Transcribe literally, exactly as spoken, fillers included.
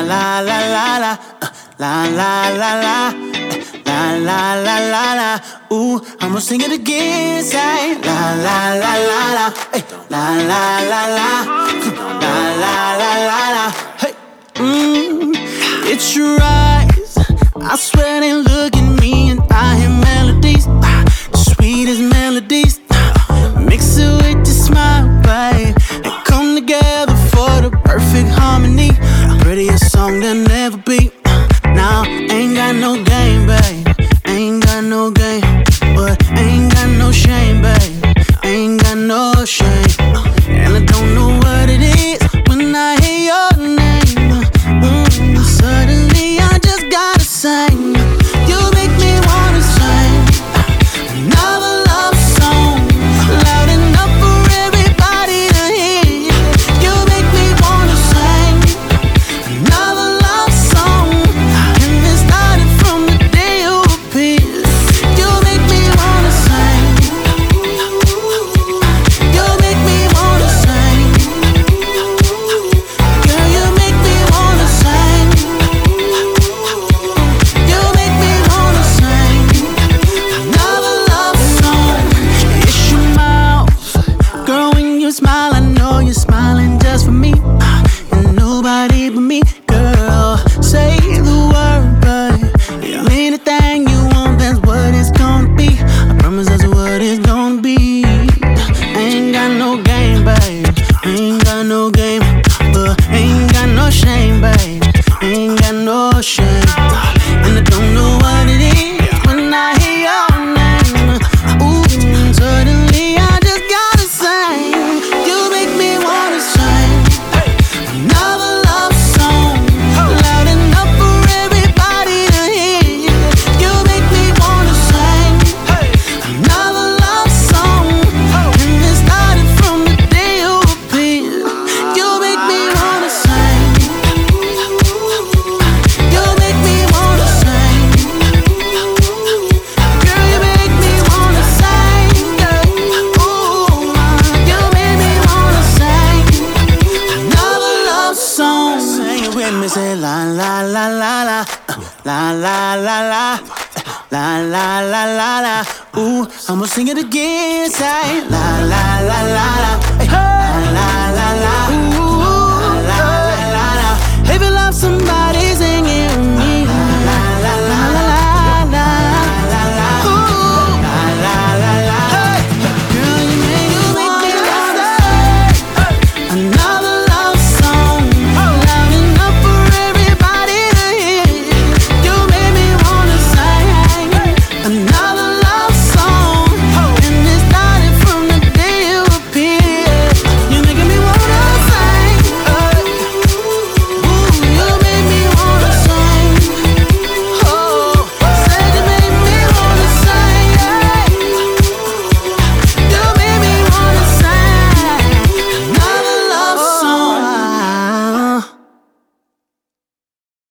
la la la la, uh, la la la la, la la la la la. Ooh, I'ma sing it again, say la la la la la, hey, la la la la, la la la la la. Hey, mm, it's your eyes. I swear they look at me and I hear melodies, sweet as melodies. Mix it with your smile, babe, and come together for the perfect harmony. Prettiest song there'll never be. Now, ain't got no game, babe. Ain't got no game, but ain't got no shame, babe. Ain't got no shame. And I don't know what it is when I hear your name. Mm, suddenly I just gotta sing. You make me wanna sing another love song, loud enough for everybody to hear. You make me wanna sing another love song, and it started from the day you appeared. You make me wanna sing. You make me wanna sing. Girl, you make me wanna sing. You make me wanna sing another love song. It's your mouth, girl, when you smile, I know you're smiling just for me, and nobody but me. Girl, say the word, babe. Anything you want, that's what it's gonna be. I promise that's what it's gonna be. Ain't got no game, babe. Ain't got no game, but ain't got no shame, babe. Ain't got no shame. And I don't know what it is when I hear your name. Ooh, suddenly I just gotta sing. You make me wanna sing another love song, loud enough for everybody to hear. You make me wanna sing another love song, and it started from the day you appeared. You make me wanna sing. You make me wanna sing. Girl, you make me wanna sing. Yeah. Ooh, you make me wanna sing another love song. Sing it with me, say la la la la la, uh, la la la la, la la la la la. Ooh, I'ma sing it again, say la la la la la.